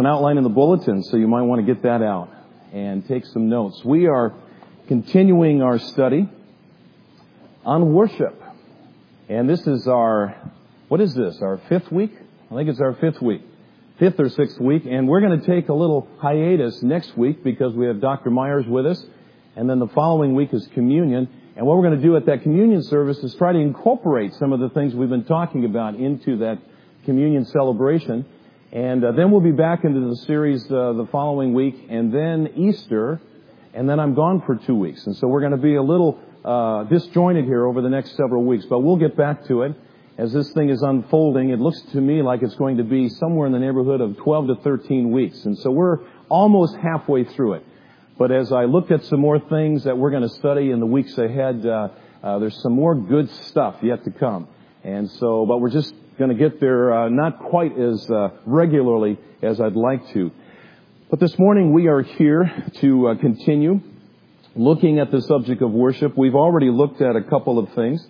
outline in the bulletin, so you might want to get that out and take some notes. We are continuing our study on worship. And this is our fifth week? I think it's our fifth week. Fifth or sixth week. And we're going to take a little hiatus next week because we have Dr. Myers with us. And then the following week is communion. And what we're going to do at that communion service is try to incorporate some of the things we've been talking about into that communion celebration. And then we'll be back into the series the following week, and then Easter, and then I'm gone for 2 weeks. And so we're going to be a little disjointed here over the next several weeks. But we'll get back to it. As this thing is unfolding, it looks to me like it's going to be somewhere in the neighborhood of 12 to 13 weeks. And so we're almost halfway through it. But as I looked at some more things that we're going to study in the weeks ahead, there's some more good stuff yet to come. And so, but we're just going to get there not quite as regularly as I'd like to. But this morning we are here to continue looking at the subject of worship. We've already looked at a couple of things.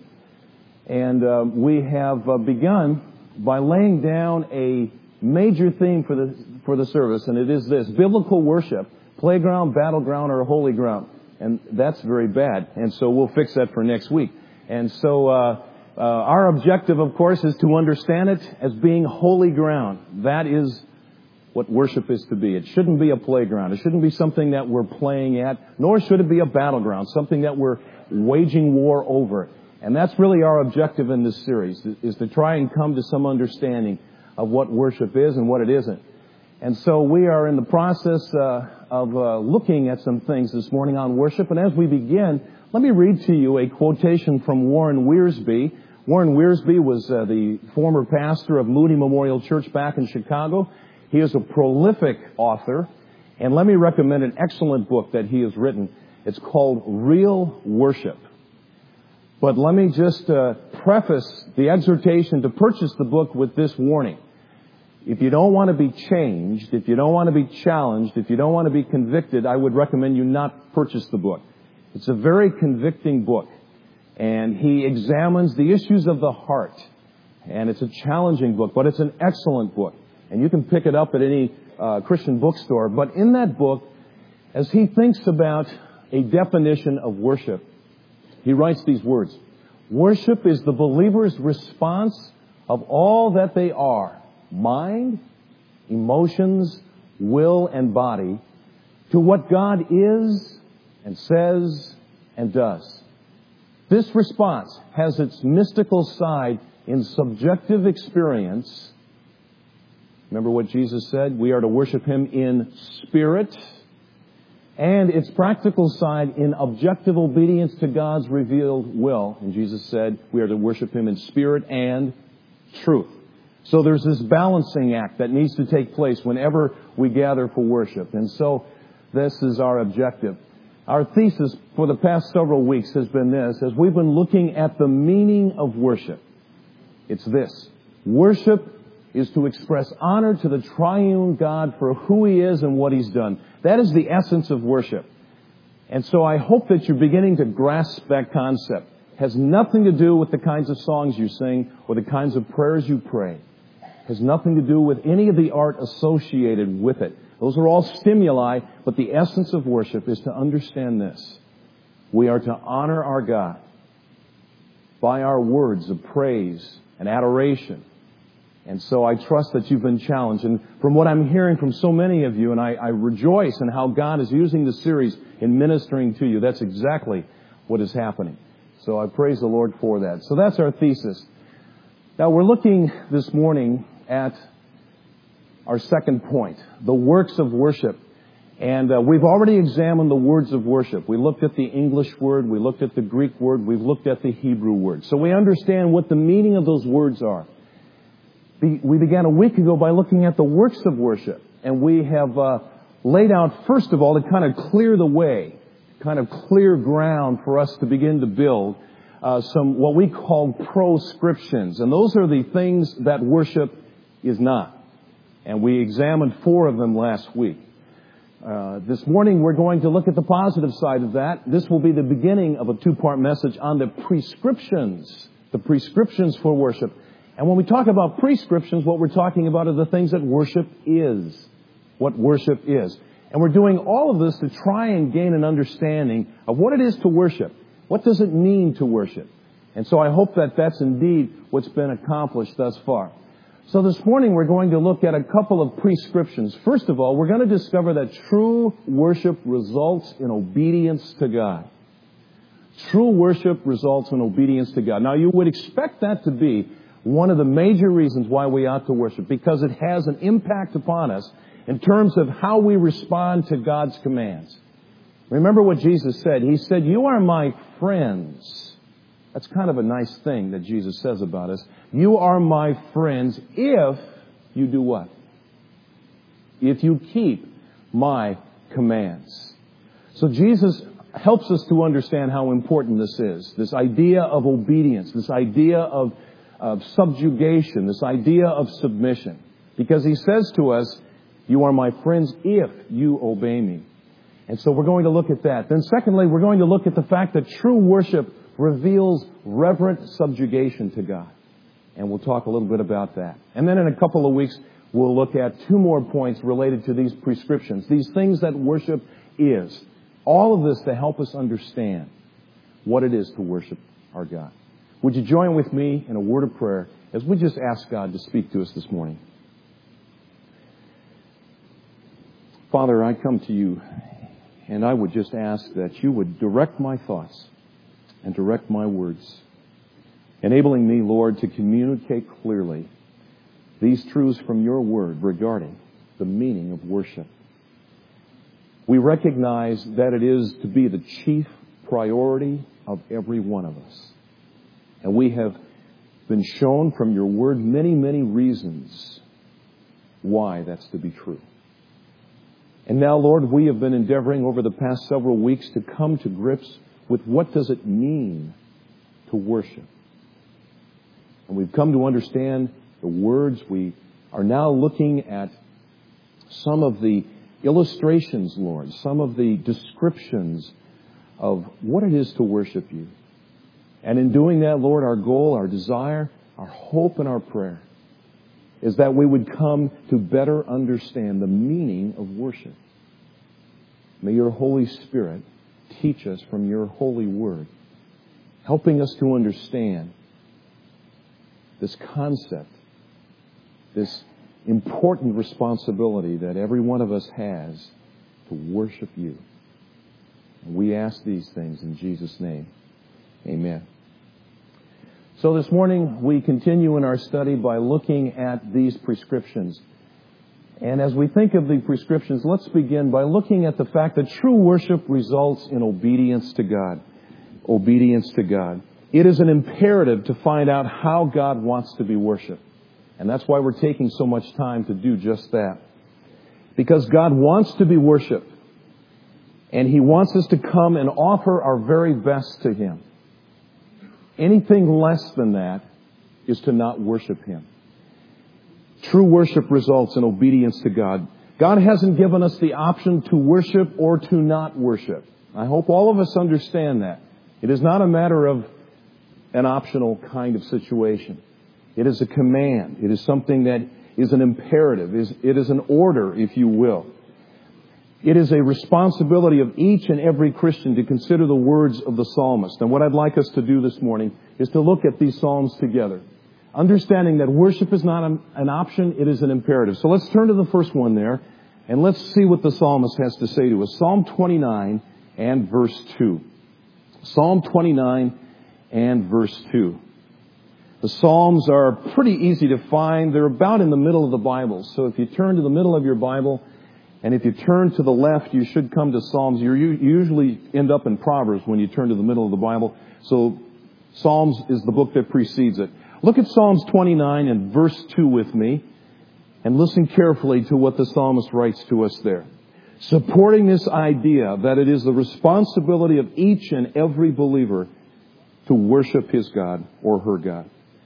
And we have begun by laying down a major theme for the service, and it is this: biblical worship, playground, battleground, or holy ground. And that's very bad. And so we'll fix that for next week. And so our objective, of course, is to understand it as being holy ground. That is what worship is to be. It shouldn't be a playground. It shouldn't be something that we're playing at, nor should it be a battleground, something that we're waging war over. And that's really our objective in this series, is to try and come to some understanding of what worship is and what it isn't. And so we are in the process of looking at some things this morning on worship. And as we begin, let me read to you a quotation from Warren Wiersbe. Warren Wiersbe was the former pastor of Moody Memorial Church back in Chicago. He is a prolific author. And let me recommend an excellent book that he has written. It's called Real Worship. But let me just preface the exhortation to purchase the book with this warning. If you don't want to be changed, if you don't want to be challenged, if you don't want to be convicted, I would recommend you not purchase the book. It's a very convicting book. And he examines the issues of the heart. And it's a challenging book, but it's an excellent book. And you can pick it up at any Christian bookstore. But in that book, as he thinks about a definition of worship, he writes these words: worship is the believer's response of all that they are, mind, emotions, will, and body, to what God is and says and does. This response has its mystical side in subjective experience. Remember what Jesus said? We are to worship Him in spirit. And its practical side in objective obedience to God's revealed will. And Jesus said we are to worship Him in spirit and truth. So there's this balancing act that needs to take place whenever we gather for worship. And so this is our objective. Our thesis for the past several weeks has been this: as we've been looking at the meaning of worship, it's this: worship is to express honor to the triune God for who He is and what He's done. That is the essence of worship. And so I hope that you're beginning to grasp that concept. It has nothing to do with the kinds of songs you sing or the kinds of prayers you pray. It has nothing to do with any of the art associated with it. Those are all stimuli, but the essence of worship is to understand this: we are to honor our God by our words of praise and adoration. And so I trust that you've been challenged. And from what I'm hearing from so many of you, and I rejoice in how God is using the series in ministering to you, that's exactly what is happening. So I praise the Lord for that. So that's our thesis. Now we're looking this morning at our second point, the works of worship. And we've already examined the words of worship. We looked at the English word. We looked at the Greek word. We've looked at the Hebrew word. So we understand what the meaning of those words are. We began a week ago by looking at the works of worship. And we have laid out, first of all, to kind of clear the way, kind of clear ground for us to begin to build some what we call proscriptions. And those are the things that worship is not. And we examined 4 of them last week. This morning we're going to look at the positive side of that. This will be the beginning of a 2-part message on the prescriptions for worship. And when we talk about prescriptions, what we're talking about are the things that worship is. what worship is. And we're doing all of this to try and gain an understanding of what it is to worship. What does it mean to worship? And so I hope that that's indeed what's been accomplished thus far. So this morning we're going to look at a couple of prescriptions. First of all, we're going to discover that true worship results in obedience to God. True worship results in obedience to God. Now you would expect that to be one of the major reasons why we ought to worship, because it has an impact upon us in terms of how we respond to God's commands. Remember what Jesus said. He said, "You are my friends." That's kind of a nice thing that Jesus says about us. You are my friends if you do what? If you keep my commands. So Jesus helps us to understand how important this is. This idea of obedience, this idea of subjugation, this idea of submission. Because He says to us, you are my friends if you obey me. And so we're going to look at that. Then secondly, we're going to look at the fact that true worship reveals reverent subjugation to God. And we'll talk a little bit about that. And then in a couple of weeks, we'll look at two more points related to these prescriptions, these things that worship is. All of this to help us understand what it is to worship our God. Would you join with me in a word of prayer as we just ask God to speak to us this morning? Father, I come to you and I would just ask that you would direct my thoughts and direct my words, enabling me, Lord, to communicate clearly these truths from your word regarding the meaning of worship. We recognize that it is to be the chief priority of every one of us. And we have been shown from your word many, many reasons why that's to be true. And now, Lord, we have been endeavoring over the past several weeks to come to grips with what does it mean to worship. And we've come to understand the words. We are now looking at some of the illustrations, Lord, some of the descriptions of what it is to worship you. And in doing that, Lord, our goal, our desire, our hope, and our prayer is that we would come to better understand the meaning of worship. May your Holy Spirit teach us from your holy word, helping us to understand this concept, this important responsibility that every one of us has to worship you. And we ask these things in Jesus' name. Amen. So this morning we continue in our study by looking at these prescriptions. And as we think of the prescriptions, let's begin by looking at the fact that true worship results in obedience to God. Obedience to God. It is an imperative to find out how God wants to be worshiped. And that's why we're taking so much time to do just that. Because God wants to be worshiped. And He wants us to come and offer our very best to Him. Anything less than that is to not worship Him. True worship results in obedience to God. God hasn't given us the option to worship or to not worship. I hope all of us understand that. It is not a matter of an optional kind of situation. It is a command. It is something that is an imperative. It is an order, if you will. It is a responsibility of each and every Christian to consider the words of the psalmist. And what I'd like us to do this morning is to look at these psalms together, understanding that worship is not an option, it is an imperative. So let's turn to the first one there, and let's see what the psalmist has to say to us. Psalm 29 and verse 2. Psalm 29 and verse 2. The Psalms are pretty easy to find. They're about in the middle of the Bible. So if you turn to the middle of your Bible, and if you turn to the left, you should come to Psalms. You usually end up in Proverbs when you turn to the middle of the Bible. So Psalms is the book that precedes it. Look at Psalms 29 and verse 2 with me, and listen carefully to what the psalmist writes to us there. Supporting this idea that it is the responsibility of each and every believer to worship his God or her God.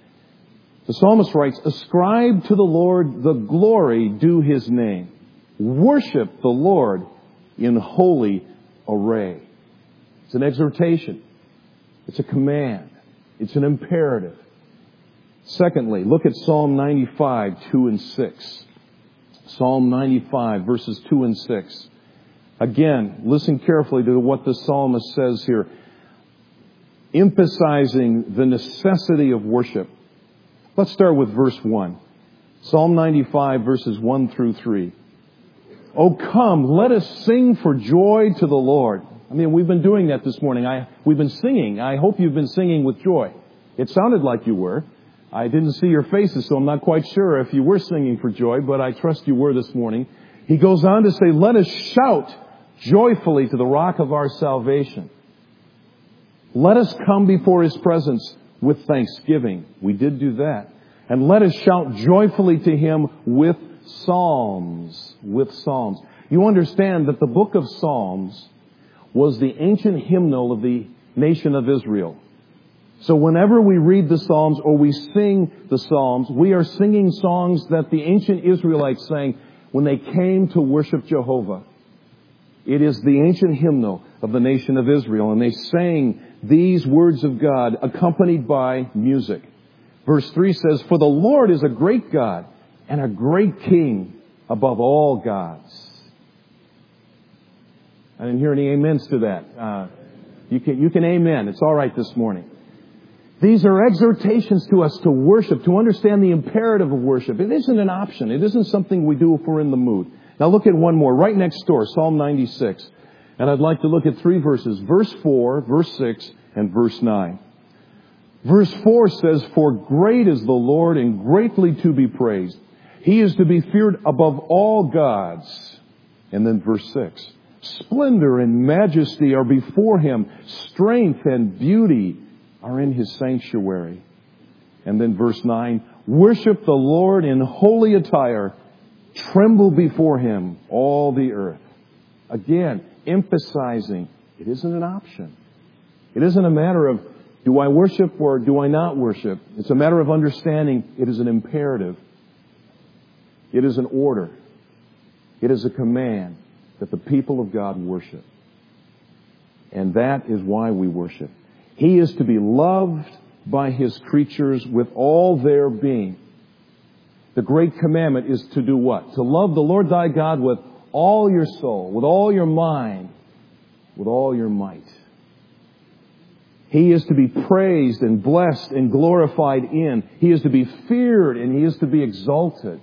The psalmist writes, ascribe to the Lord the glory due His name. Worship the Lord in holy array. It's an exhortation. It's a command. It's an imperative. Secondly, look at Psalm 95, 2 and 6. Psalm 95, verses 2 and 6. Again, listen carefully to what the psalmist says here, emphasizing the necessity of worship. Let's start with verse 1. Psalm 95, verses 1 through 3. Oh, come, let us sing for joy to the Lord. I mean, we've been doing that this morning. We've been singing. I hope you've been singing with joy. It sounded like you were. I didn't see your faces, so I'm not quite sure if you were singing for joy, but I trust you were this morning. He goes on to say, let us shout joyfully to the rock of our salvation. Let us come before His presence with thanksgiving. We did do that. And let us shout joyfully to Him with psalms. With psalms. You understand that the book of Psalms was the ancient hymnal of the nation of Israel. So whenever we read the Psalms or we sing the Psalms, we are singing songs that the ancient Israelites sang when they came to worship Jehovah. It is the ancient hymnal of the nation of Israel, and they sang these words of God accompanied by music. Verse 3 says, for the Lord is a great God and a great King above all gods. I didn't hear any amens to that. You can amen. It's all right this morning. These are exhortations to us to worship, to understand the imperative of worship. It isn't an option. It isn't something we do if we're in the mood. Now look at one more, right next door, Psalm 96. And I'd like to look at 3 verses, verse 4, verse 6, and verse 9. Verse 4 says, for great is the Lord and greatly to be praised. He is to be feared above all gods. And then verse 6, splendor and majesty are before Him. Strength and beauty are in His sanctuary. And then verse 9, worship the Lord in holy attire. Tremble before Him, all the earth. Again, emphasizing it isn't an option. It isn't a matter of do I worship or do I not worship. It's a matter of understanding it is an imperative. It is an order. It is a command that the people of God worship. And that is why we worship. He is to be loved by His creatures with all their being. The great commandment is to do what? To love the Lord thy God with all your soul, with all your mind, with all your might. He is to be praised and blessed and glorified in. He is to be feared and He is to be exalted.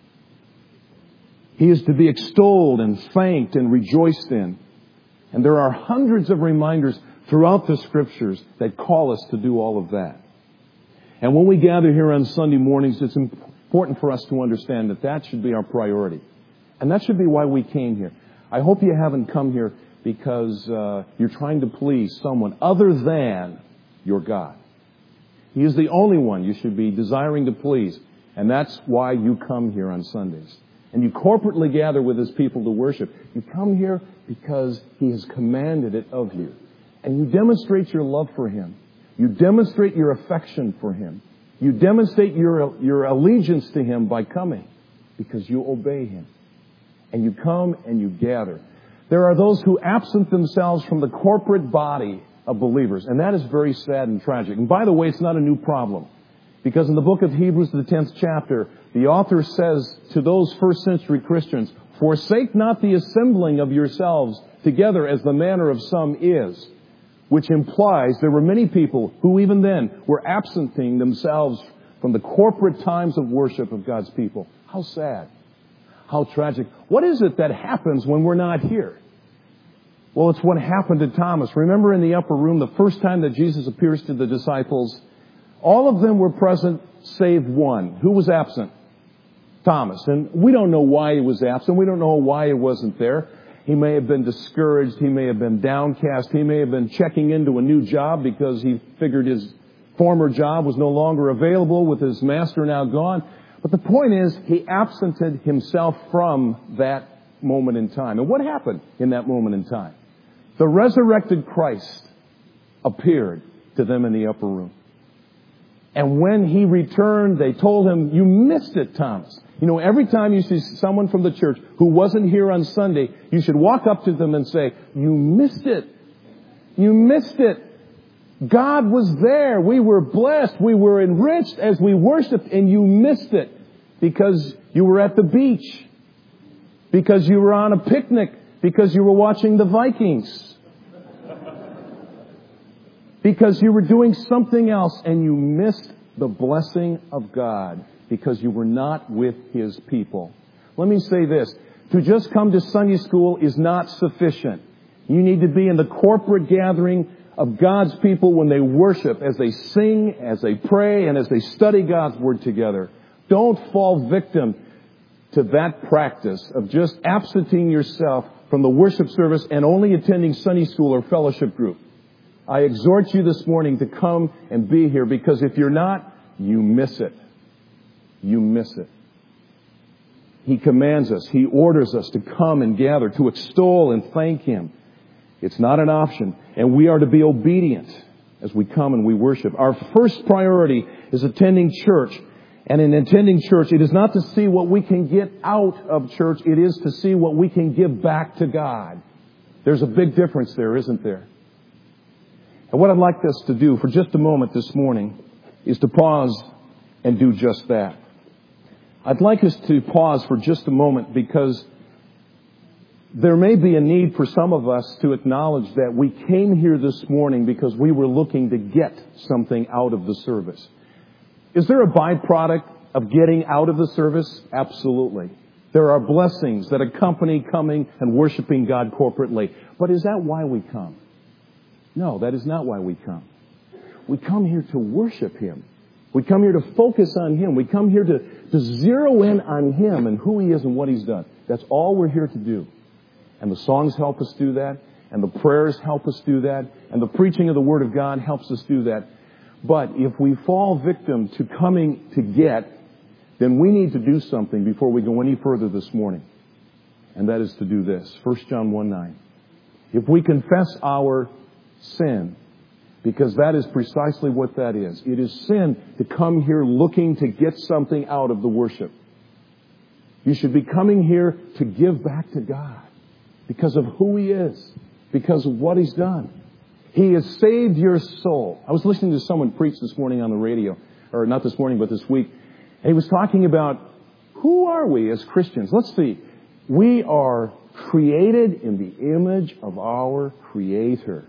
He is to be extolled and thanked and rejoiced in. And there are hundreds of reminders throughout the Scriptures that call us to do all of that. And when we gather here on Sunday mornings, it's important for us to understand that that should be our priority. And that should be why we came here. I hope you haven't come here because you're trying to please someone other than your God. He is the only one you should be desiring to please. And that's why you come here on Sundays. And you corporately gather with His people to worship. You come here because He has commanded it of you. And you demonstrate your love for Him. You demonstrate your affection for Him. You demonstrate your allegiance to Him by coming because you obey Him. And you come and you gather. There are those who absent themselves from the corporate body of believers. And that is very sad and tragic. And by the way, it's not a new problem. Because in the book of Hebrews, the 10th chapter, the author says to those first century Christians, forsake not the assembling of yourselves together as the manner of some is. Which implies there were many people who even then were absenting themselves from the corporate times of worship of God's people. How sad. How tragic. What is it that happens when we're not here? Well, it's what happened to Thomas. Remember in the upper room, the first time that Jesus appears to the disciples, all of them were present save one. Who was absent? Thomas. And we don't know why he was absent. We don't know why he wasn't there. He may have been discouraged. He may have been downcast. He may have been checking into a new job because he figured his former job was no longer available with his master now gone. But the point is, he absented himself from that moment in time. And what happened in that moment in time? The resurrected Christ appeared to them in the upper room. And when He returned, they told him, you missed it, Thomas. You know, every time you see someone from the church who wasn't here on Sunday, you should walk up to them and say, you missed it. You missed it. God was there. We were blessed. We were enriched as we worshiped, and you missed it because you were at the beach. because you were on a picnic, because you were watching the Vikings, because you were doing something else and you missed the blessing of God because you were not with His people. Let me say this. To just come to Sunday school is not sufficient. You need to be in the corporate gathering of God's people when they worship, as they sing, as they pray, and as they study God's Word together. Don't fall victim to that practice of just absenting yourself from the worship service and only attending Sunday school or fellowship group. I exhort you this morning to come and be here, because if you're not, you miss it. You miss it. He commands us. He orders us to come and gather, to extol and thank Him. It's not an option. And we are to be obedient as we come and we worship. Our first priority is attending church. And in attending church, it is not to see what we can get out of church. It is to see what we can give back to God. There's a big difference there, isn't there? And what I'd like us to do for just a moment this morning is to pause and do just that. I'd like us to pause for just a moment, because there may be a need for some of us to acknowledge that we came here this morning because we were looking to get something out of the service. Is there a byproduct of getting out of the service? Absolutely. There are blessings that accompany coming and worshiping God corporately. But is that why we come? No, that is not why we come. We come here to worship Him. We come here to focus on Him. We come here to zero in on Him and who He is and what He's done. That's all we're here to do. And the songs help us do that. And the prayers help us do that. And the preaching of the Word of God helps us do that. But if we fall victim to coming to get, then we need to do something before we go any further this morning. And that is to do this. 1 John 1:9. If we confess our sin, because that is precisely what that is. It is sin to come here looking to get something out of the worship. You should be coming here to give back to God because of who He is, because of what He's done. He has saved your soul. I was listening to someone preach this morning on the radio, or not this morning, but this week. And he was talking about, who are we as Christians? Let's see. We are created in the image of our Creator.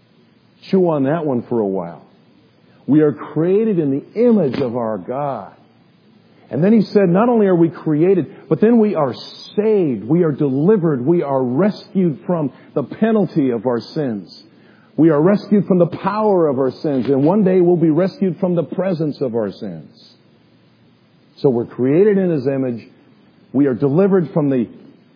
Chew on that one for a while. We are created in the image of our God. And then he said, not only are we created, but then we are saved. We are delivered. We are rescued from the penalty of our sins. We are rescued from the power of our sins. And one day we'll be rescued from the presence of our sins. So we're created in His image. We are delivered from the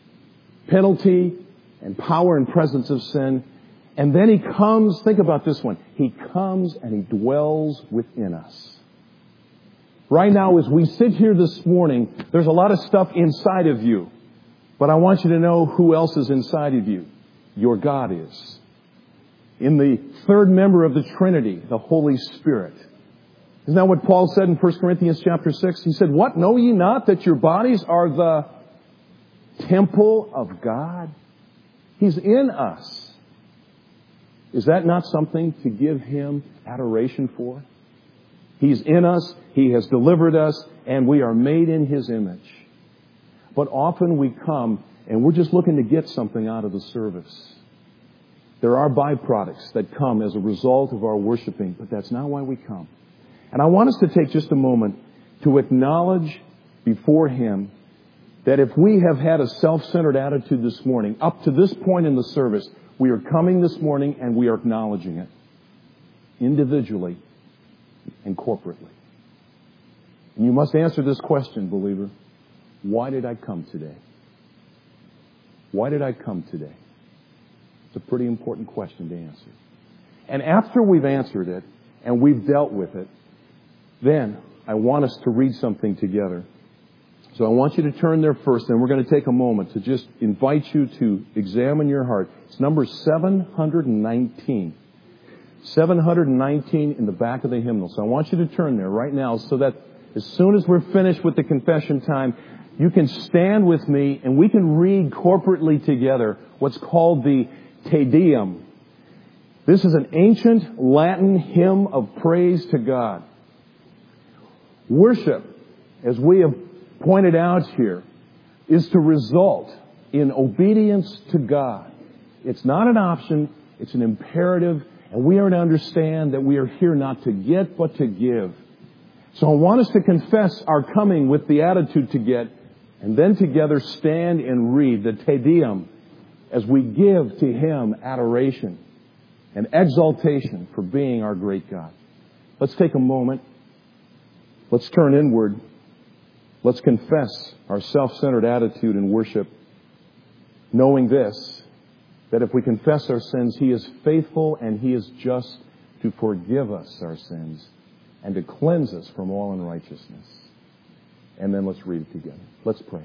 penalty and power and presence of sin. And then He comes, think about this one. He comes and He dwells within us. Right now, as we sit here this morning, there's a lot of stuff inside of you. But I want you to know who else is inside of you. Your God is. In the third member of the Trinity, the Holy Spirit. Isn't that what Paul said in 1 Corinthians chapter 6? He said, what? Know ye not that your bodies are the temple of God? He's in us. Is that not something to give Him adoration for? He's in us, He has delivered us, and we are made in His image. But often we come and we're just looking to get something out of the service. There are byproducts that come as a result of our worshiping, but that's not why we come. And I want us to take just a moment to acknowledge before Him that if we have had a self-centered attitude this morning, up to this point in the service, we are coming this morning and we are acknowledging it individually and corporately. And you must answer this question, believer. Why did I come today? Why did I come today? It's a pretty important question to answer. And after we've answered it and we've dealt with it, then I want us to read something together. So I want you to turn there first, and we're going to take a moment to just invite you to examine your heart. It's number 719. 719 in the back of the hymnal. So I want you to turn there right now so that as soon as we're finished with the confession time, you can stand with me and we can read corporately together what's called the Te Deum. This is an ancient Latin hymn of praise to God. Worship, as we have pointed out here, is to result in obedience to God. It's not an option, it's an imperative, and we are to understand that we are here not to get, but to give. So I want us to confess our coming with the attitude to get, and then together stand and read the Te Deum as we give to Him adoration and exaltation for being our great God. Let's take a moment. Let's turn inward. Let's confess our self-centered attitude in worship, knowing this, that if we confess our sins, He is faithful and He is just to forgive us our sins and to cleanse us from all unrighteousness. And then let's read it together. Let's pray.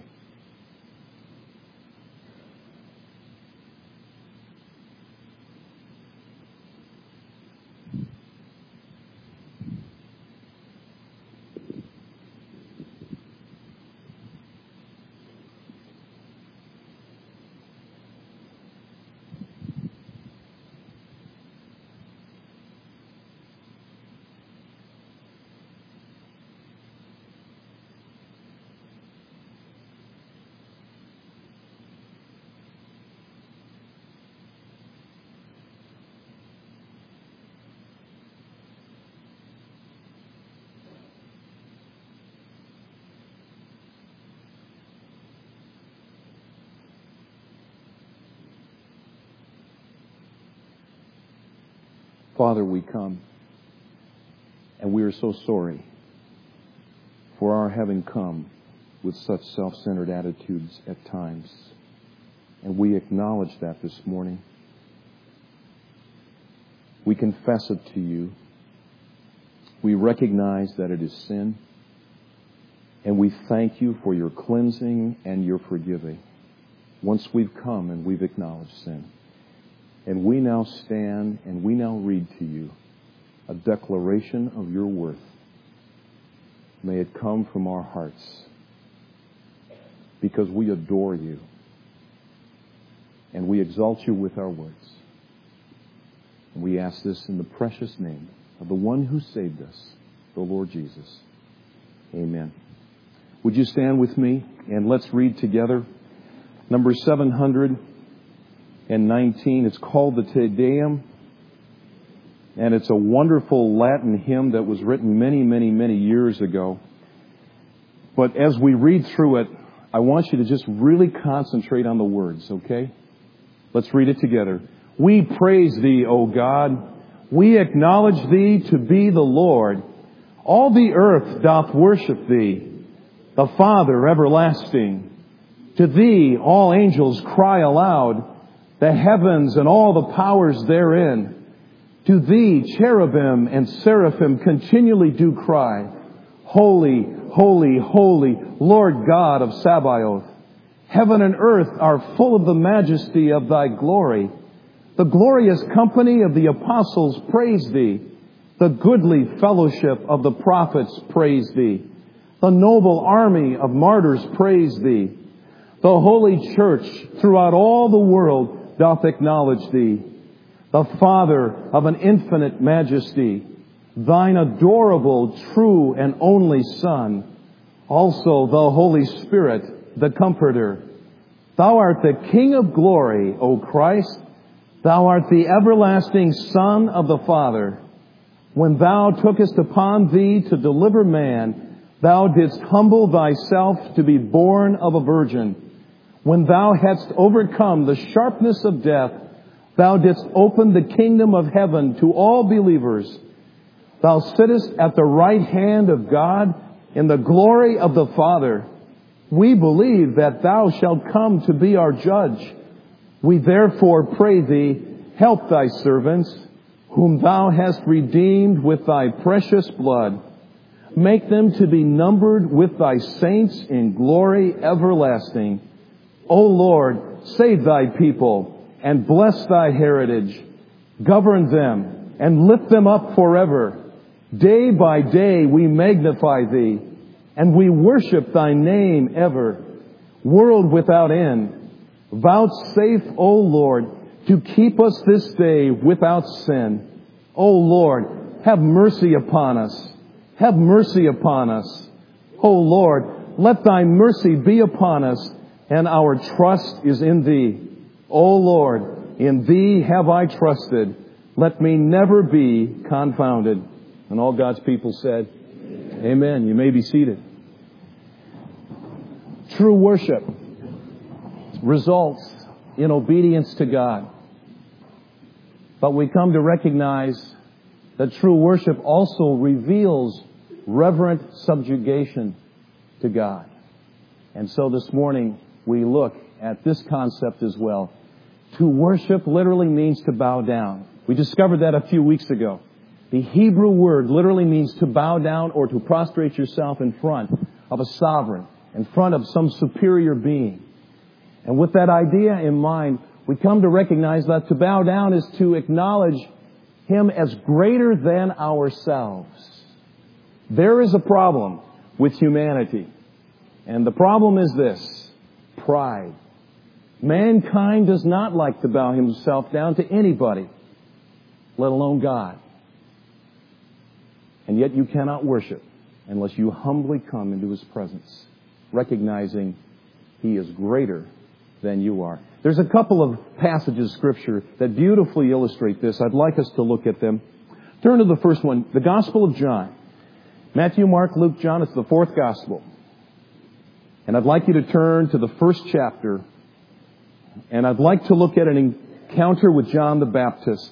Father, we come, and we are so sorry for our having come with such self-centered attitudes at times. And we acknowledge that this morning. We confess it to You. We recognize that it is sin. And we thank You for Your cleansing and Your forgiving once we've come and we've acknowledged sin. And we now stand and we now read to You a declaration of Your worth. May it come from our hearts because we adore You and we exalt You with our words. And we ask this in the precious name of the one who saved us, the Lord Jesus. Amen. Would you stand with me and let's read together number 719. It's called the Te Deum, and it's a wonderful Latin hymn that was written many, many, many years ago. But as we read through it, I want you to just really concentrate on the words, okay? Let's read it together. We praise Thee, O God. We acknowledge Thee to be the Lord. All the earth doth worship Thee, the Father everlasting. To Thee all angels cry aloud, the heavens and all the powers therein. To Thee cherubim and seraphim continually do cry, Holy, holy, holy, Lord God of Sabaoth. Heaven and earth are full of the majesty of Thy glory. The glorious company of the apostles praise Thee. The goodly fellowship of the prophets praise Thee. The noble army of martyrs praise Thee. The holy church throughout all the world doth acknowledge Thee, the Father of an infinite majesty, Thine adorable, true, and only Son, also the Holy Spirit, the Comforter. Thou art the King of glory, O Christ. Thou art the everlasting Son of the Father. When Thou tookest upon Thee to deliver man, Thou didst humble Thyself to be born of a virgin. When Thou hadst overcome the sharpness of death, Thou didst open the kingdom of heaven to all believers. Thou sittest at the right hand of God in the glory of the Father. We believe that Thou shalt come to be our judge. We therefore pray Thee, help Thy servants, whom Thou hast redeemed with Thy precious blood. Make them to be numbered with Thy saints in glory everlasting. O Lord, save Thy people and bless Thy heritage. Govern them and lift them up forever. Day by day we magnify Thee and we worship Thy name ever. World without end, vouchsafe, O Lord, to keep us this day without sin. O Lord, have mercy upon us. Have mercy upon us. O Lord, let Thy mercy be upon us, and our trust is in Thee. O Lord, in Thee have I trusted. Let me never be confounded. And all God's people said, Amen. You may be seated. True worship results in obedience to God. But we come to recognize that true worship also reveals reverent subjugation to God. And so this morning we look at this concept as well. To worship literally means to bow down. We discovered that a few weeks ago. The Hebrew word literally means to bow down or to prostrate yourself in front of a sovereign, in front of some superior being. And with that idea in mind, we come to recognize that to bow down is to acknowledge Him as greater than ourselves. There is a problem with humanity. And the problem is this: pride. Mankind does not like to bow himself down to anybody, let alone God. And yet you cannot worship unless you humbly come into His presence, recognizing He is greater than you are. There's a couple of passages of Scripture that beautifully illustrate this. I'd like us to look at them. Turn to the first one, the Gospel of John. Matthew, Mark, Luke, John, it's the fourth Gospel. And I'd like you to turn to the first chapter, and I'd like to look at an encounter with John the Baptist.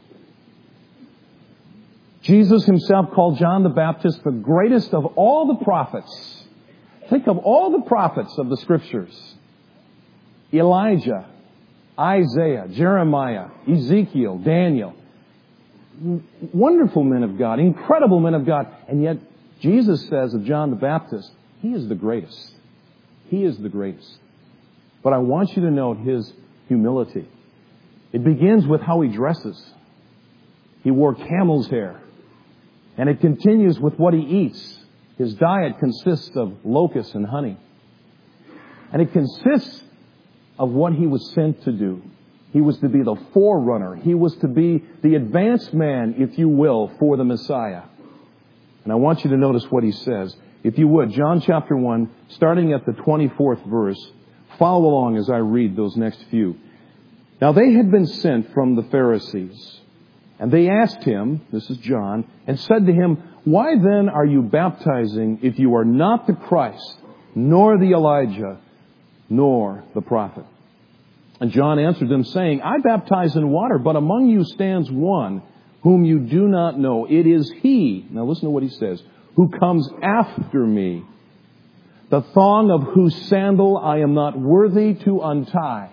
Jesus Himself called John the Baptist the greatest of all the prophets. Think of all the prophets of the Scriptures. Elijah, Isaiah, Jeremiah, Ezekiel, Daniel. Wonderful men of God, incredible men of God. And yet Jesus says of John the Baptist, he is the greatest. He is the greatest. But I want you to note his humility. It begins with how he dresses. He wore camel's hair. And it continues with what he eats. His diet consists of locusts and honey. And it consists of what he was sent to do. He was to be the forerunner. He was to be the advanced man, if you will, for the Messiah. And I want you to notice what he says. If you would, John chapter 1, starting at the 24th verse, follow along as I read those next few. Now they had been sent from the Pharisees. And they asked him, this is John, and said to him, Why then are you baptizing if you are not the Christ, nor the Elijah, nor the prophet? And John answered them, saying, I baptize in water, but among you stands one whom you do not know. It is He, now listen to what he says, who comes after me, the thong of whose sandal I am not worthy to untie.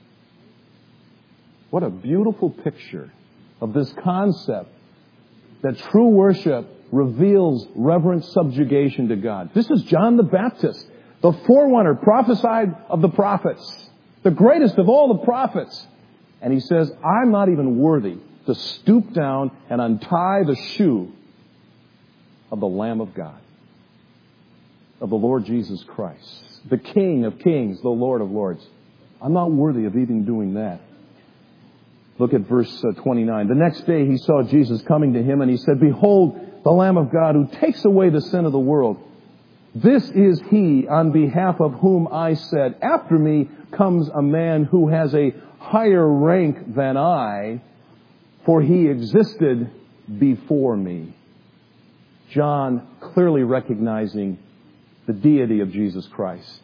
What a beautiful picture of this concept that true worship reveals reverent subjugation to God. This is John the Baptist, the forerunner, prophesied of the prophets, the greatest of all the prophets. And he says, I'm not even worthy to stoop down and untie the shoe of the Lamb of God, of the Lord Jesus Christ, the King of kings, the Lord of lords. I'm not worthy of even doing that. Look at verse 29. The next day he saw Jesus coming to him, and he said, Behold, the Lamb of God who takes away the sin of the world. This is He on behalf of whom I said, After me comes a man who has a higher rank than I, for he existed before me. John clearly recognizing the deity of Jesus Christ.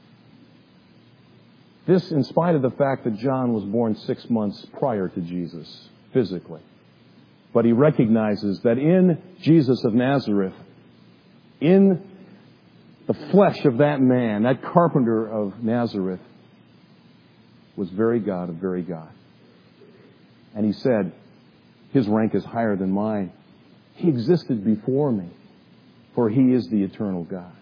This in spite of the fact that John was born 6 months prior to Jesus, physically. But he recognizes that in Jesus of Nazareth, in the flesh of that man, that carpenter of Nazareth, was very God of very God. And he said, His rank is higher than mine. He existed before me, for He is the eternal God.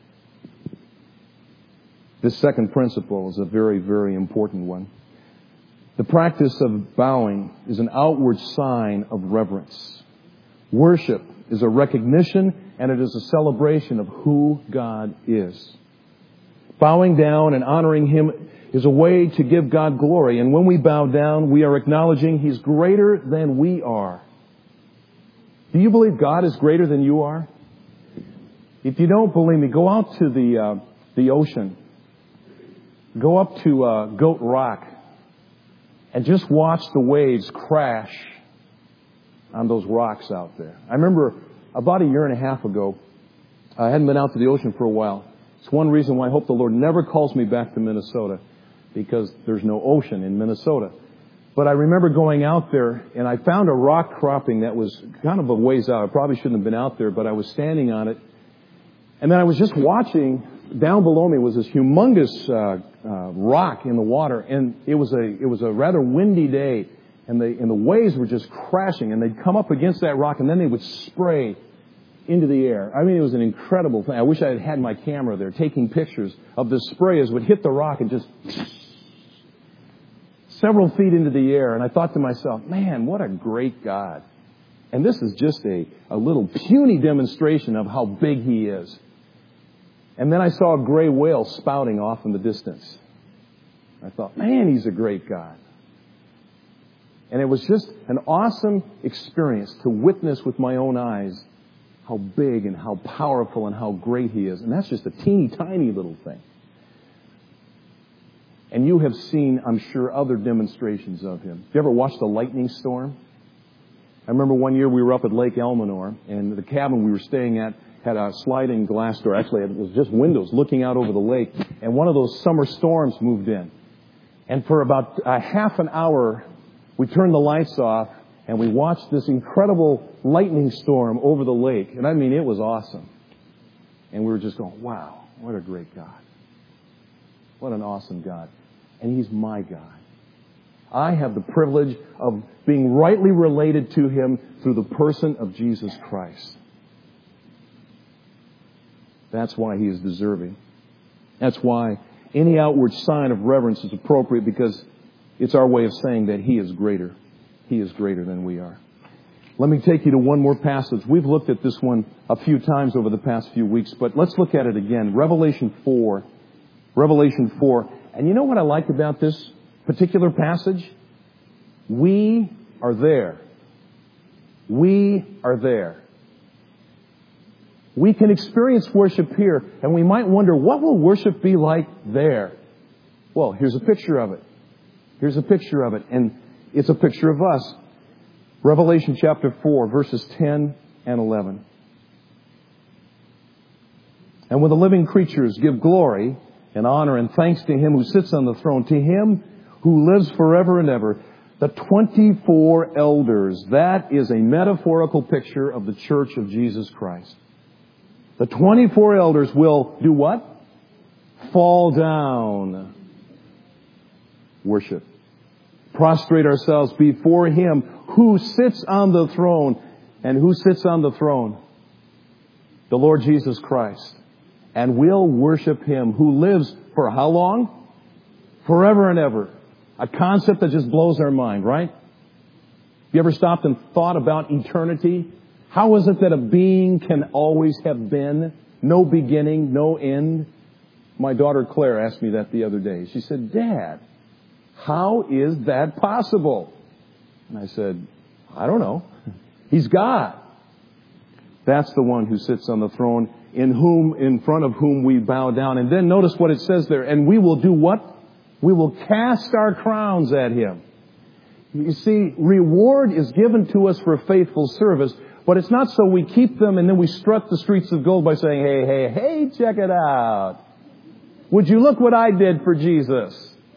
This second principle is a very, very important one. The practice of bowing is an outward sign of reverence. Worship is a recognition and it is a celebration of who God is. Bowing down and honoring Him is a way to give God glory. And when we bow down, we are acknowledging He's greater than we are. Do you believe God is greater than you are? If you don't believe me, go out to the ocean. go up to Goat Rock and just watch the waves crash on those rocks out there. I remember about a year and a half ago, I hadn't been out to the ocean for a while. It's one reason why I hope the Lord never calls me back to Minnesota, because there's no ocean in Minnesota. But I remember going out there, and I found a rock cropping that was kind of a ways out. I probably shouldn't have been out there, but I was standing on it. And then I was just watching. Down below me was this humongous rock in the water, and it was a rather windy day, and the waves were just crashing, and they'd come up against that rock, and then they would spray into the air. I mean, it was an incredible thing. I wish I had had my camera there taking pictures of the spray as it would hit the rock and just several feet into the air. And I thought to myself, man, what a great God. And this is just a little puny demonstration of how big He is. And then I saw a gray whale spouting off in the distance. I thought, man, He's a great God. And it was just an awesome experience to witness with my own eyes how big and how powerful and how great He is. And that's just a teeny tiny little thing. And you have seen, I'm sure, other demonstrations of Him. Have you ever watched a lightning storm? I remember one year we were up at Lake Elminor, and the cabin we were staying at had a sliding glass door. Actually, it was just windows looking out over the lake. And one of those summer storms moved in. And for about a half an hour, we turned the lights off, and we watched this incredible lightning storm over the lake. And I mean, it was awesome. And we were just going, wow, what a great God. What an awesome God. And He's my God. I have the privilege of being rightly related to Him through the person of Jesus Christ. That's why He is deserving. That's why any outward sign of reverence is appropriate, because it's our way of saying that He is greater. He is greater than we are. Let me take you to one more passage. We've looked at this one a few times over the past few weeks, but let's look at it again. Revelation 4. Revelation 4. And you know what I like about this particular passage? We are there. We are there. We can experience worship here, and we might wonder, what will worship be like there? Well, here's a picture of it. Here's a picture of it, and it's a picture of us. Revelation chapter 4, verses 10 and 11. And when the living creatures give glory and honor and thanks to Him who sits on the throne, to Him who lives forever and ever, the 24 elders, that is a metaphorical picture of the church of Jesus Christ. The 24 elders will do what? Fall down. Worship. Prostrate ourselves before Him who sits on the throne. And who sits on the throne? The Lord Jesus Christ. And we'll worship Him who lives for how long? Forever and ever. A concept that just blows our mind, right? Have you ever stopped and thought about eternity? How is it that a being can always have been? No beginning, no end? My daughter Claire asked me that the other day. She said, Dad, how is that possible? And I said, I don't know. He's God. That's the one who sits on the throne, in front of whom we bow down. And then notice what it says there. And we will do what? We will cast our crowns at Him. You see, reward is given to us for faithful service, but it's not so we keep them and then we strut the streets of gold by saying, hey, hey, hey, check it out. Would you look what I did for Jesus?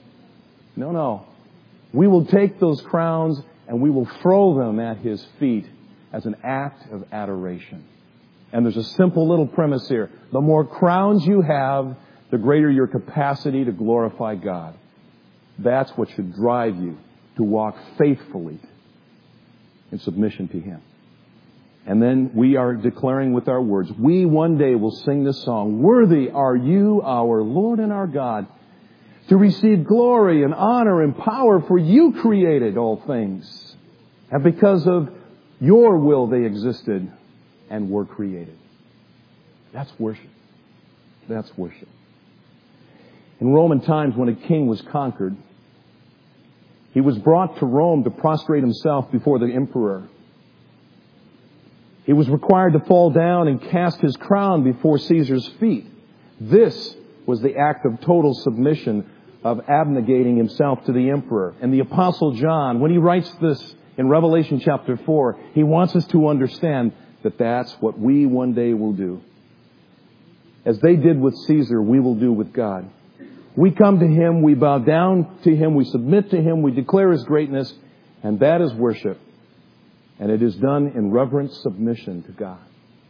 No. We will take those crowns and we will throw them at His feet as an act of adoration. And there's a simple little premise here. The more crowns you have, the greater your capacity to glorify God. That's what should drive you to walk faithfully in submission to Him. And then we are declaring with our words, we one day will sing this song, worthy are you, our Lord and our God, to receive glory and honor and power, for you created all things. And because of your will they existed and were created. That's worship. That's worship. In Roman times, when a king was conquered, he was brought to Rome to prostrate himself before the emperor. He was required to fall down and cast his crown before Caesar's feet. This was the act of total submission of abnegating himself to the emperor. And the Apostle John, when he writes this in Revelation chapter 4, he wants us to understand that that's what we one day will do. As they did with Caesar, we will do with God. We come to Him, we bow down to Him, we submit to Him, we declare His greatness, and that is worship. And it is done in reverent submission to God.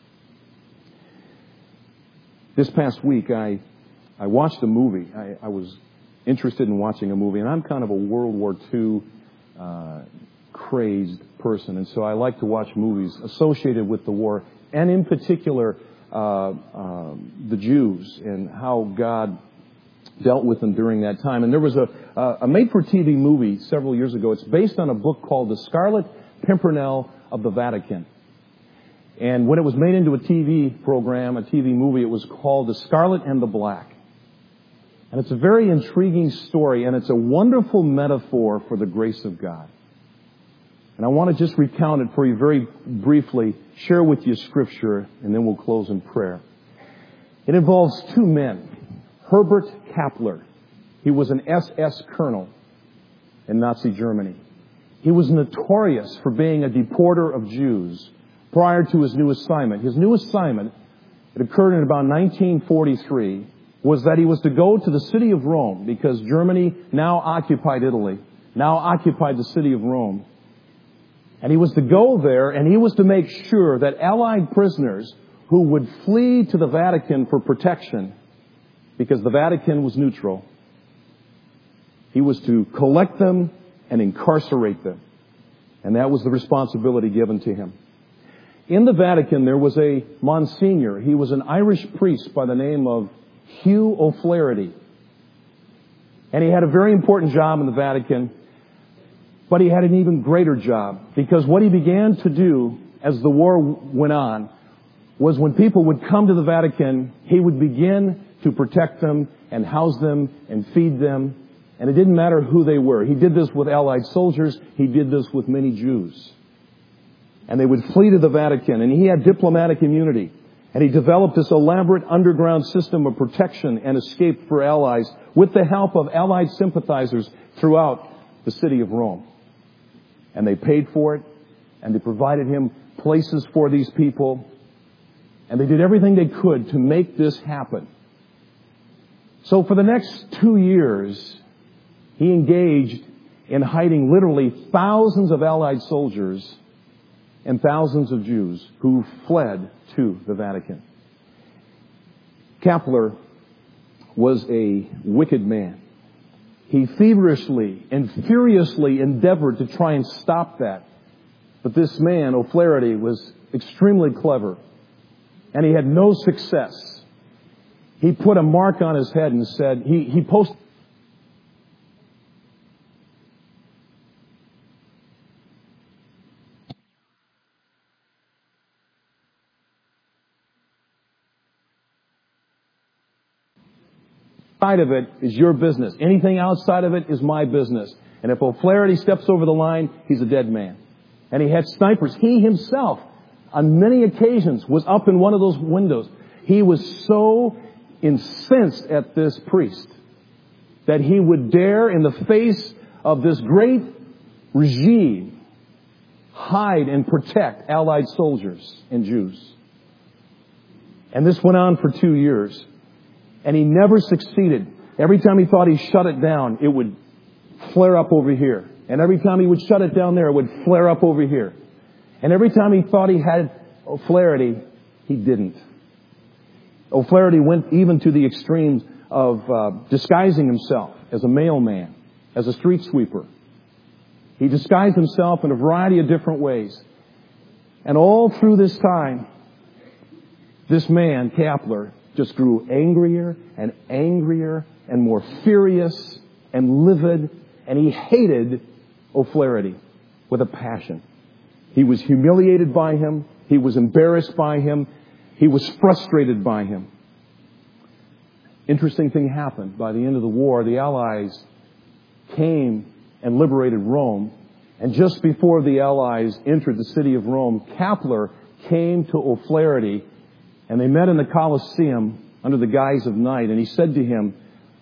This past week, I watched a movie. I was interested in watching a movie, and I'm kind of a World War II crazed person, and so I like to watch movies associated with the war, and in particular, the Jews and how God dealt with them during that time. And there was a made-for-TV movie several years ago. It's based on a book called The Scarlet Pimpernel of the Vatican. And when it was made into a TV program, a TV movie, it was called The Scarlet and the Black. And it's a very intriguing story, and it's a wonderful metaphor for the grace of God. And I want to just recount it for you very briefly, share with you Scripture, and then we'll close in prayer. It involves two men. Herbert Kappler. He was an SS colonel in Nazi Germany. He was notorious for being a deporter of Jews prior to his new assignment. His new assignment, it occurred in about 1943, was that he was to go to the city of Rome because Germany now occupied Italy, now occupied the city of Rome. And he was to go there and he was to make sure that Allied prisoners who would flee to the Vatican for protection, because the Vatican was neutral, he was to collect them and incarcerate them. And that was the responsibility given to him. In the Vatican, there was a Monsignor. He was an Irish priest by the name of Hugh O'Flaherty. And he had a very important job in the Vatican, but he had an even greater job, because what he began to do as the war went on was when people would come to the Vatican, he would begin to protect them and house them and feed them. And it didn't matter who they were. He did this with Allied soldiers. He did this with many Jews. And they would flee to the Vatican, and he had diplomatic immunity. And he developed this elaborate underground system of protection and escape for Allies with the help of Allied sympathizers throughout the city of Rome. And they paid for it, and they provided him places for these people. And they did everything they could to make this happen. So for the next 2 years, he engaged in hiding literally thousands of Allied soldiers and thousands of Jews who fled to the Vatican. Kappler was a wicked man. He feverishly and furiously endeavored to try and stop that. But this man, O'Flaherty, was extremely clever, and he had no success. He put a mark on his head and said, he posted side of it is your business. Anything outside of it is my business. And if O'Flaherty steps over the line, he's a dead man. And he had snipers. He himself, on many occasions, was up in one of those windows. He was so incensed at this priest that he would dare, in the face of this great regime, hide and protect Allied soldiers and Jews. And this went on for 2 years. And he never succeeded. Every time he thought he shut it down, it would flare up over here. And every time he would shut it down there, it would flare up over here. And every time he thought he had O'Flaherty, he didn't. O'Flaherty went even to the extremes of disguising himself as a mailman, as a street sweeper. He disguised himself in a variety of different ways. And all through this time, this man, Kappler, just grew angrier and angrier and more furious and livid, and he hated O'Flaherty with a passion. He was humiliated by him. He was embarrassed by him. He was frustrated by him. Interesting thing happened. By the end of the war, the Allies came and liberated Rome. And just before the Allies entered the city of Rome, Kappler came to O'Flaherty, and they met in the Colosseum under the guise of night. And he said to him,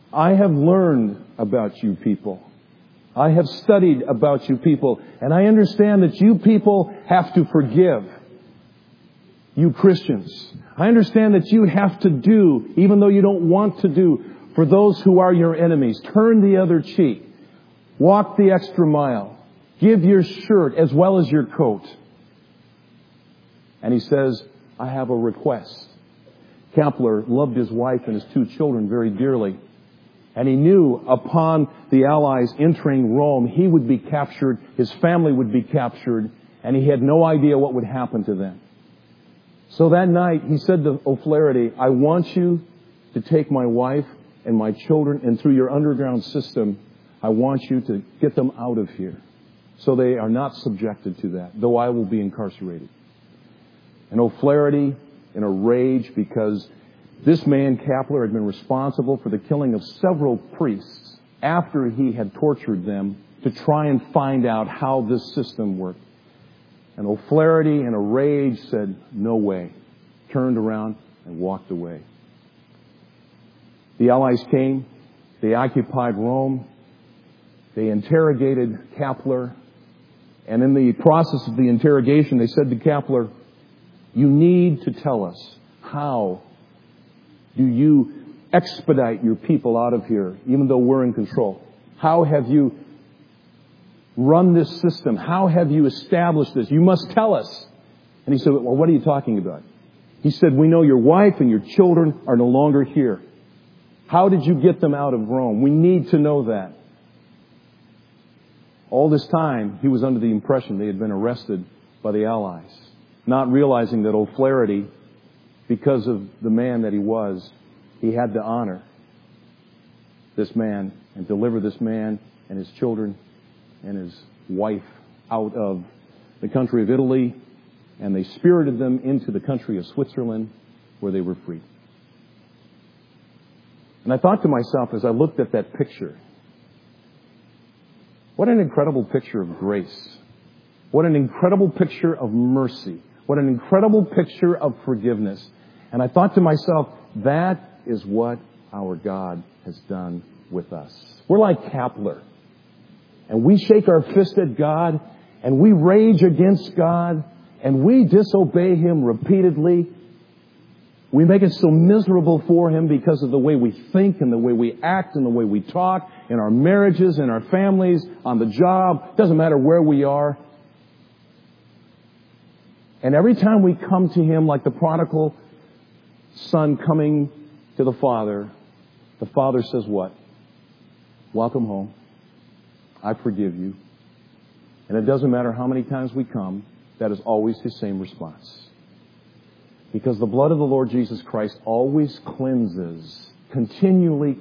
I have learned about you people. I have studied about you people. And I understand that you people have to forgive. You Christians. I understand that you have to do, even though you don't want to do, for those who are your enemies. Turn the other cheek. Walk the extra mile. Give your shirt as well as your coat. And he says, I have a request. Kapler loved his wife and his 2 children very dearly. And he knew upon the Allies entering Rome, he would be captured, his family would be captured, and he had no idea what would happen to them. So that night, he said to O'Flaherty, I want you to take my wife and my children, and through your underground system, I want you to get them out of here, so they are not subjected to that, though I will be incarcerated. And O'Flaherty, in a rage, because this man, Kapler, had been responsible for the killing of several priests after he had tortured them to try and find out how this system worked. And O'Flaherty, in a rage, said, no way, turned around and walked away. The Allies came, they occupied Rome, they interrogated Kapler, and in the process of the interrogation, they said to Kapler, you need to tell us, how do you expedite your people out of here, even though we're in control? How have you run this system? How have you established this? You must tell us. And he said, well, what are you talking about? He said, we know your wife and your children are no longer here. How did you get them out of Rome? We need to know that. All this time, he was under the impression they had been arrested by the Allies, not realizing that O'Flaherty, because of the man that he was, he had to honor this man and deliver this man and his children and his wife out of the country of Italy, and they spirited them into the country of Switzerland, where they were free. And I thought to myself as I looked at that picture, what an incredible picture of grace. What an incredible picture of mercy. What an incredible picture of forgiveness. And I thought to myself, that is what our God has done with us. We're like Kapler. And we shake our fist at God, and we rage against God, and we disobey Him repeatedly. We make it so miserable for Him because of the way we think and the way we act and the way we talk in our marriages, in our families, on the job. Doesn't matter where we are. And every time we come to Him like the prodigal son coming to the Father says what? Welcome home. I forgive you. And it doesn't matter how many times we come, that is always His same response. Because the blood of the Lord Jesus Christ always cleanses, continually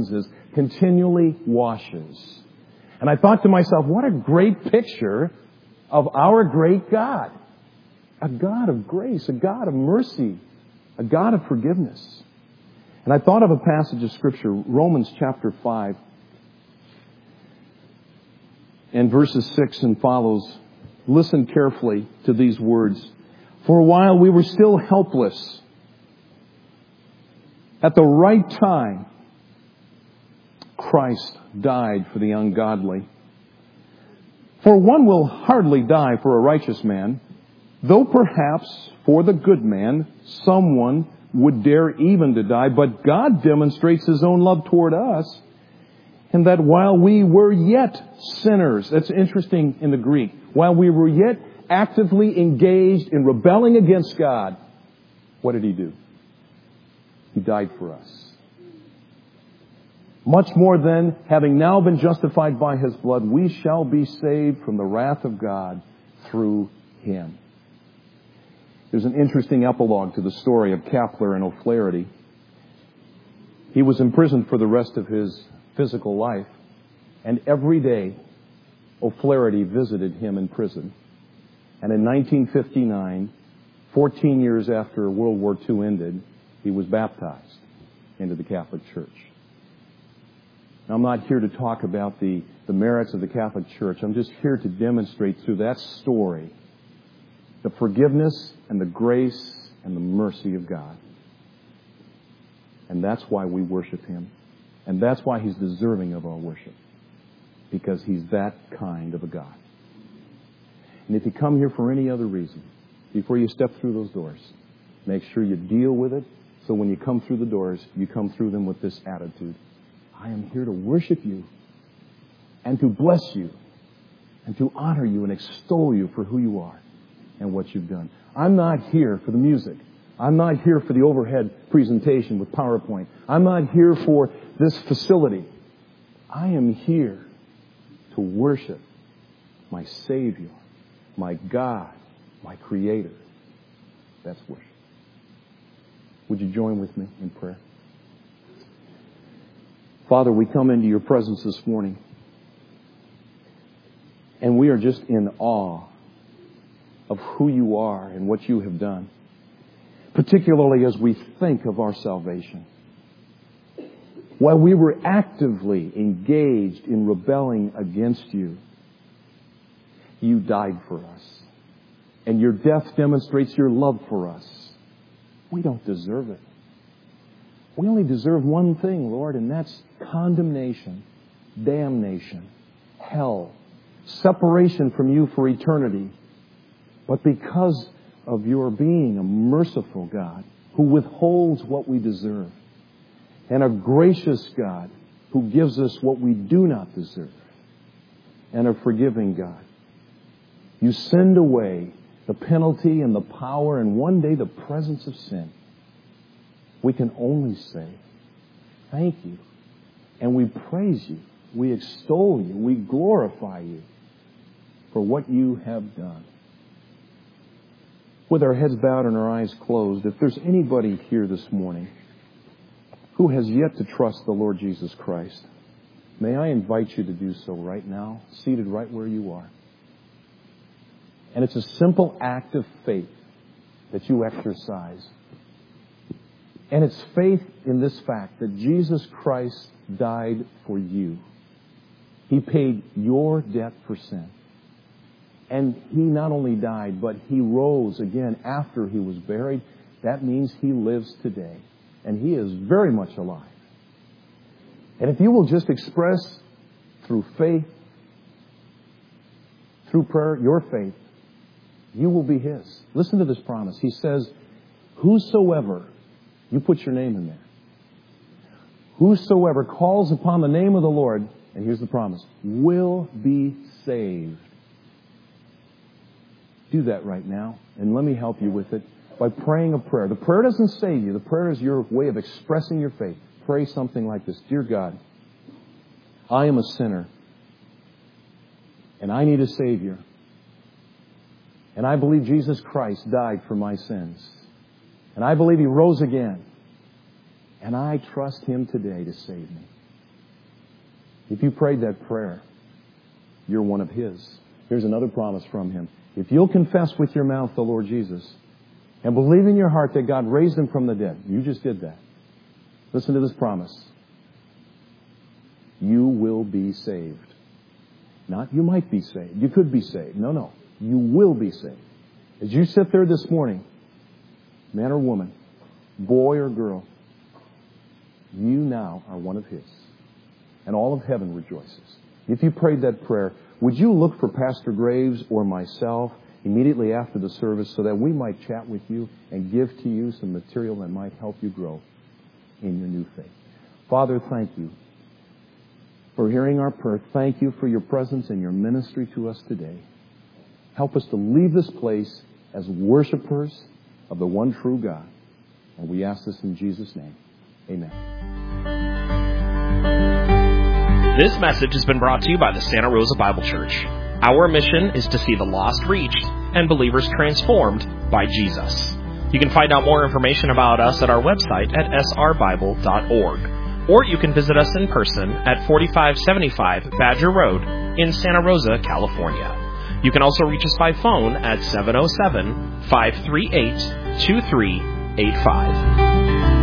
washes. And I thought to myself, what a great picture of our great God. A God of grace, a God of mercy, a God of forgiveness. And I thought of a passage of Scripture, Romans chapter 5, and verses 6 and follows. Listen carefully to these words. For while we were still helpless, at the right time, Christ died for the ungodly. For one will hardly die for a righteous man, though perhaps for the good man, someone would dare even to die. But God demonstrates His own love toward us, in that while we were yet sinners, that's interesting in the Greek, while we were yet actively engaged in rebelling against God, what did He do? He died for us. Much more then, having now been justified by His blood, we shall be saved from the wrath of God through Him. There's an interesting epilogue to the story of Kapler and O'Flaherty. He was imprisoned for the rest of his physical life, and every day O'Flaherty visited him in prison. And in 1959, 14 years after World War II ended, he was baptized into the Catholic Church. Now, I'm not here to talk about the merits of the Catholic Church. I'm just here to demonstrate through that story the forgiveness and the grace and the mercy of God. And that's why we worship Him. And that's why He's deserving of our worship. Because He's that kind of a God. And if you come here for any other reason, before you step through those doors, make sure you deal with it. So when you come through the doors, you come through them with this attitude. I am here to worship you and to bless you and to honor you and extol you for who you are and what you've done. I'm not here for the music. I'm not here for the overhead presentation with PowerPoint. I'm not here for this facility. I am here to worship my Savior, my God, my Creator. That's worship. Would you join with me in prayer? Father, we come into your presence this morning, and we are just in awe of who you are and what you have done, particularly as we think of our salvation. While we were actively engaged in rebelling against you, you died for us. And your death demonstrates your love for us. We don't deserve it. We only deserve one thing, Lord, and that's condemnation, damnation, hell, separation from you for eternity. But because of your being a merciful God who withholds what we deserve, and a gracious God who gives us what we do not deserve, and a forgiving God, you send away the penalty and the power and one day the presence of sin. We can only say, thank you. And we praise you. We extol you. We glorify you for what you have done. With our heads bowed and our eyes closed, if there's anybody here this morning who has yet to trust the Lord Jesus Christ, may I invite you to do so right now, seated right where you are. And it's a simple act of faith that you exercise. And it's faith in this fact that Jesus Christ died for you. He paid your debt for sin. And He not only died, but He rose again after He was buried. That means He lives today. And He is very much alive. And if you will just express through faith, through prayer, your faith, you will be His. Listen to this promise. He says, whosoever, you put your name in there, whosoever calls upon the name of the Lord, and here's the promise, will be saved. Do that right now, and let me help you with it by praying a prayer. The prayer doesn't save you. The prayer is your way of expressing your faith. Pray something like this. Dear God, I am a sinner, and I need a Savior. And I believe Jesus Christ died for my sins. And I believe He rose again. And I trust Him today to save me. If you prayed that prayer, you're one of His. Here's another promise from Him. If you'll confess with your mouth the Lord Jesus and believe in your heart that God raised Him from the dead, you just did that. Listen to this promise. You will be saved. Not you might be saved. You could be saved. No. You will be saved. As you sit there this morning, man or woman, boy or girl, you now are one of His. And all of heaven rejoices. If you prayed that prayer, would you look for Pastor Graves or myself immediately after the service so that we might chat with you and give to you some material that might help you grow in your new faith. Father, thank you for hearing our prayer. Thank you for your presence and your ministry to us today. Help us to leave this place as worshipers of the one true God. And we ask this in Jesus' name. Amen. This message has been brought to you by the Santa Rosa Bible Church. Our mission is to see the lost reached and believers transformed by Jesus. You can find out more information about us at our website at srbible.org. Or you can visit us in person at 4575 Badger Road in Santa Rosa, California. You can also reach us by phone at 707-538-2385.